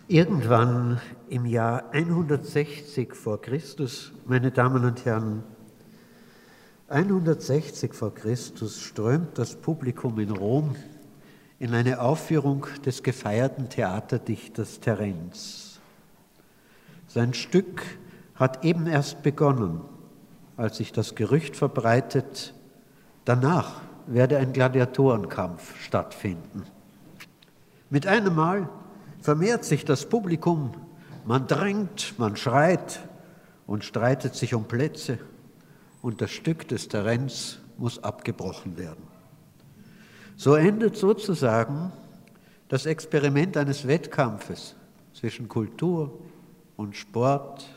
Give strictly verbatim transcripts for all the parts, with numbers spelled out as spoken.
Irgendwann im Jahr hundertsechzig vor Christus, meine Damen und Herren, hundertsechzig vor Christus strömt das Publikum in Rom in eine Aufführung des gefeierten Theaterdichters Terenz. Sein Stück hat eben erst begonnen, als sich das Gerücht verbreitet, danach werde ein Gladiatorenkampf stattfinden. Mit einem Mal vermehrt sich das Publikum, man drängt, man schreit und streitet sich um Plätze und das Stück des Terenz muss abgebrochen werden. So endet sozusagen das Experiment eines Wettkampfes zwischen Kultur und Sport.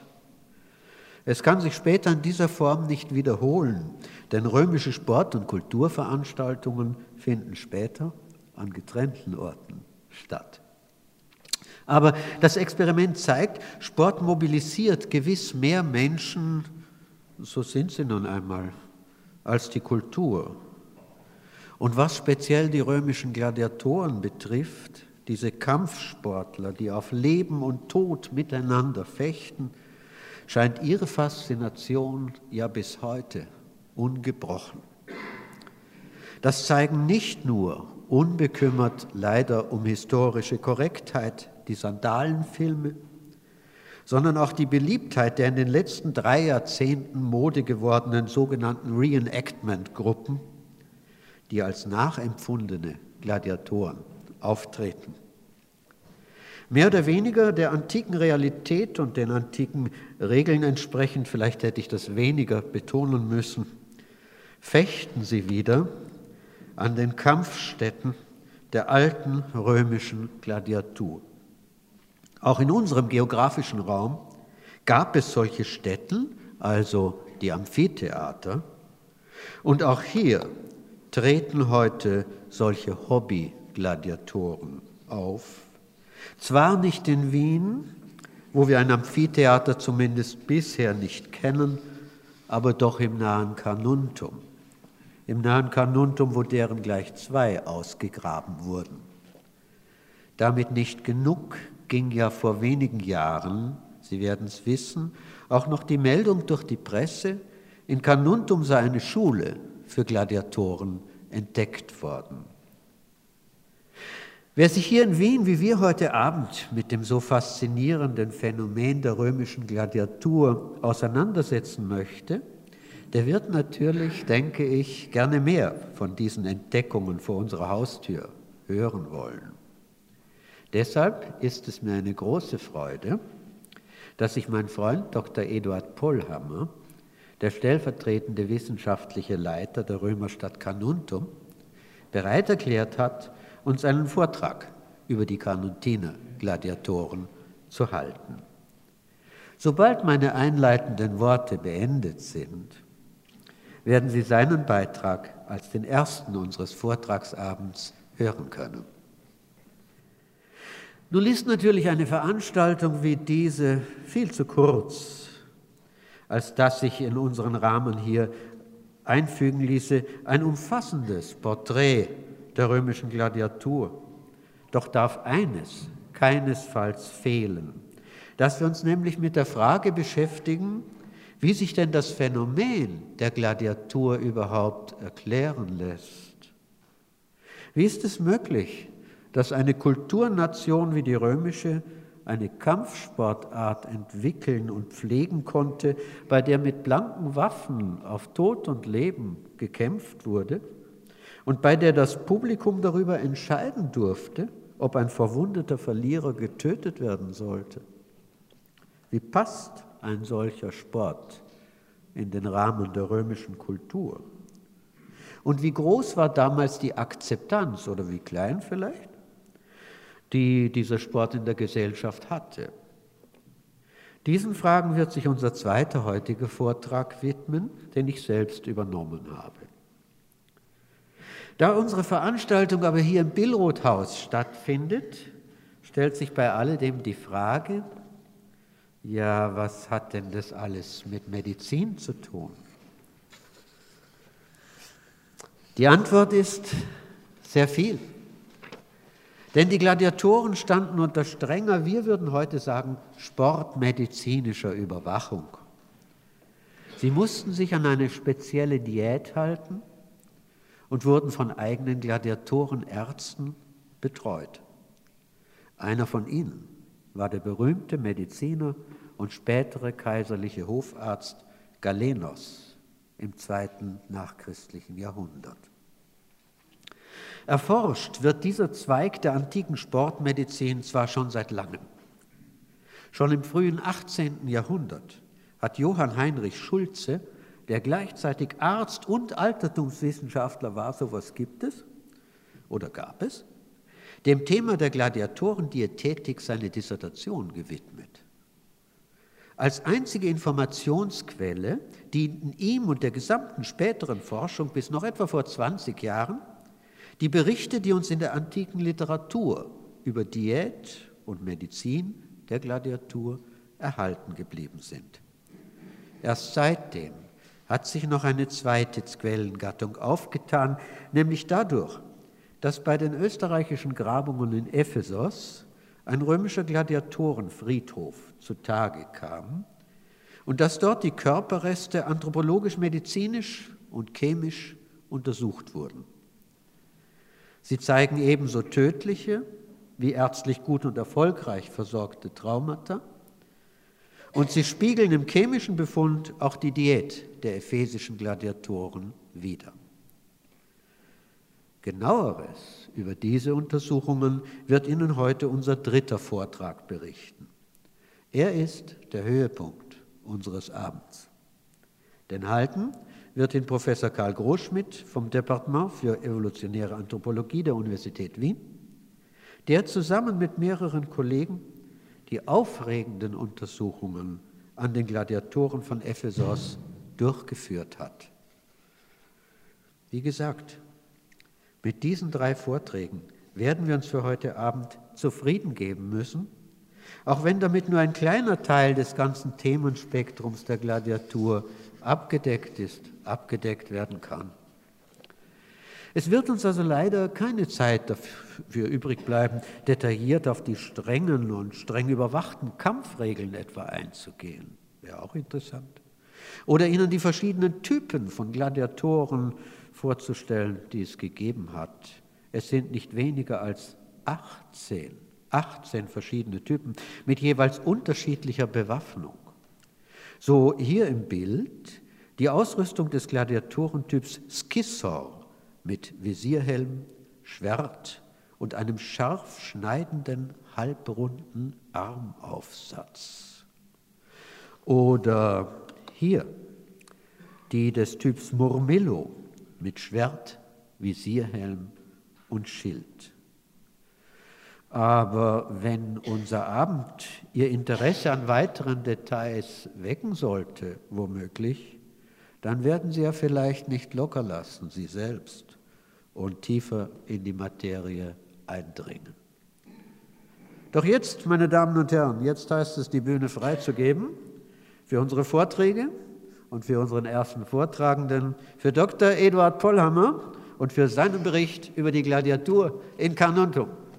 Es kann sich später in dieser Form nicht wiederholen, denn römische Sport- und Kulturveranstaltungen finden später an getrennten Orten statt. Aber das Experiment zeigt, Sport mobilisiert gewiss mehr Menschen, so sind sie nun einmal, als die Kultur. Und was speziell die römischen Gladiatoren betrifft, diese Kampfsportler, die auf Leben und Tod miteinander fechten, scheint ihre Faszination ja bis heute ungebrochen. Das zeigen nicht nur unbekümmert leider um historische Korrektheit die Sandalenfilme, sondern auch die Beliebtheit der in den letzten drei Jahrzehnten Mode gewordenen sogenannten Reenactment-Gruppen, die als nachempfundene Gladiatoren auftreten. Mehr oder weniger der antiken Realität und den antiken Regeln entsprechend, vielleicht hätte ich das weniger betonen müssen, fechten sie wieder an den Kampfstätten der alten römischen Gladiatur. Auch in unserem geografischen Raum gab es solche Stätten, also die Amphitheater, und auch hier treten heute solche Hobby-Gladiatoren auf. Zwar nicht in Wien, wo wir ein Amphitheater zumindest bisher nicht kennen, aber doch im nahen Carnuntum. Im nahen Carnuntum, wo deren gleich zwei ausgegraben wurden. Damit nicht genug, ging ja vor wenigen Jahren, Sie werden es wissen, auch noch die Meldung durch die Presse, in Carnuntum sei eine Schule für Gladiatoren entdeckt worden. Wer sich hier in Wien, wie wir heute Abend, mit dem so faszinierenden Phänomen der römischen Gladiatur auseinandersetzen möchte, der wird natürlich, denke ich, gerne mehr von diesen Entdeckungen vor unserer Haustür hören wollen. Deshalb ist es mir eine große Freude, dass sich mein Freund Doktor Eduard Pollhammer, der stellvertretende wissenschaftliche Leiter der Römerstadt Carnuntum, bereit erklärt hat, uns einen Vortrag über die Carnuntiner Gladiatoren zu halten. Sobald meine einleitenden Worte beendet sind, werden Sie seinen Beitrag als den ersten unseres Vortragsabends hören können. Nun ist natürlich eine Veranstaltung wie diese viel zu kurz, als dass sich in unseren Rahmen hier einfügen ließe ein umfassendes Porträt der römischen Gladiatur. Doch darf eines keinesfalls fehlen, dass wir uns nämlich mit der Frage beschäftigen, wie sich denn das Phänomen der Gladiatur überhaupt erklären lässt. Wie ist es möglich, dass eine Kulturnation wie die römische eine Kampfsportart entwickeln und pflegen konnte, bei der mit blanken Waffen auf Tod und Leben gekämpft wurde und bei der das Publikum darüber entscheiden durfte, ob ein verwundeter Verlierer getötet werden sollte? Wie passt ein solcher Sport in den Rahmen der römischen Kultur? Und wie groß war damals die Akzeptanz, oder wie klein vielleicht, die dieser Sport in der Gesellschaft hatte? Diesen Fragen wird sich unser zweiter heutiger Vortrag widmen, den ich selbst übernommen habe. Da unsere Veranstaltung aber hier im Billroth-Haus stattfindet, stellt sich bei alledem die Frage, ja, was hat denn das alles mit Medizin zu tun? Die Antwort ist sehr viel. Denn die Gladiatoren standen unter strenger, wir würden heute sagen, sportmedizinischer Überwachung. Sie mussten sich an eine spezielle Diät halten und wurden von eigenen Gladiatorenärzten betreut. Einer von ihnen war der berühmte Mediziner und spätere kaiserliche Hofarzt Galenos im zweiten nachchristlichen Jahrhundert. Erforscht wird dieser Zweig der antiken Sportmedizin zwar schon seit langem. Schon im frühen achtzehnten Jahrhundert hat Johann Heinrich Schulze, der gleichzeitig Arzt und Altertumswissenschaftler war, sowas gibt es oder gab es, dem Thema der Gladiatorendiätetik seine Dissertation gewidmet. Als einzige Informationsquelle dienten ihm und der gesamten späteren Forschung bis noch etwa vor zwanzig Jahren die Berichte, die uns in der antiken Literatur über Diät und Medizin der Gladiatur erhalten geblieben sind. Erst seitdem hat sich noch eine zweite Quellengattung aufgetan, nämlich dadurch, dass bei den österreichischen Grabungen in Ephesos ein römischer Gladiatorenfriedhof zutage kam und dass dort die Körperreste anthropologisch, medizinisch und chemisch untersucht wurden. Sie zeigen ebenso tödliche wie ärztlich gut und erfolgreich versorgte Traumata und sie spiegeln im chemischen Befund auch die Diät der ephesischen Gladiatoren wider. Genaueres über diese Untersuchungen wird Ihnen heute unser dritter Vortrag berichten. Er ist der Höhepunkt unseres Abends. Denn halten wird ihn Professor Karl Großschmidt vom Departement für evolutionäre Anthropologie der Universität Wien, der zusammen mit mehreren Kollegen die aufregenden Untersuchungen an den Gladiatoren von Ephesos durchgeführt hat. Wie gesagt, mit diesen drei Vorträgen werden wir uns für heute Abend zufrieden geben müssen, auch wenn damit nur ein kleiner Teil des ganzen Themenspektrums der Gladiatur abgedeckt ist, abgedeckt werden kann. Es wird uns also leider keine Zeit dafür übrig bleiben, detailliert auf die strengen und streng überwachten Kampfregeln etwa einzugehen. Wäre auch interessant. Oder Ihnen die verschiedenen Typen von Gladiatoren vorzustellen, die es gegeben hat. Es sind nicht weniger als achtzehn, achtzehn verschiedene Typen mit jeweils unterschiedlicher Bewaffnung. So hier im Bild die Ausrüstung des Gladiatorentyps Skissor mit Visierhelm, Schwert und einem scharf schneidenden, halbrunden Armaufsatz. Oder hier die des Typs Murmillo mit Schwert, Visierhelm und Schild. Aber wenn unser Abend Ihr Interesse an weiteren Details wecken sollte, womöglich, dann werden Sie ja vielleicht nicht locker lassen, Sie selbst, und tiefer in die Materie eindringen. Doch jetzt, meine Damen und Herren, jetzt heißt es, die Bühne freizugeben für unsere Vorträge und für unseren ersten Vortragenden, für Doktor Eduard Pollhammer und für seinen Bericht über die Gladiatur in Carnuntum.